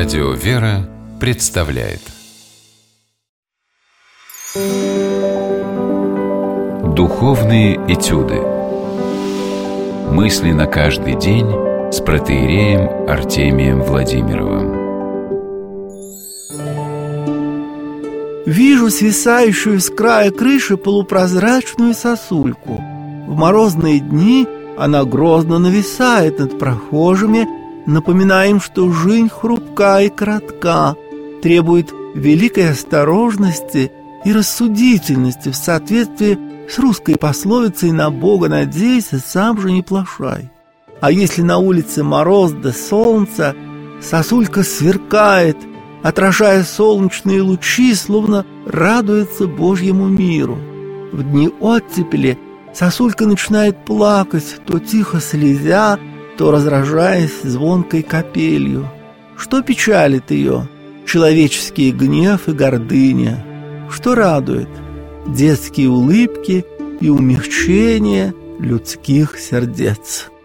Радио «Вера» представляет Духовные этюды. Мысли на каждый день с протоиереем Артемием Владимировым. Вижу свисающую с края крыши полупрозрачную сосульку. В морозные дни она грозно нависает над прохожими, напоминая им, что жизнь хрупка и коротка, требует великой осторожности и рассудительности в соответствии с русской пословицей «на Бога надейся, сам же не плашай». А если на улице мороз да солнце, сосулька сверкает, отражая солнечные лучи, словно радуется Божьему миру. В дни оттепели сосулька начинает плакать, то тихо слезя, то разражаясь звонкой капелью. Что печалит ее? Человеческий гнев и гордыня. Что радует? Детские улыбки и умягчение людских сердец.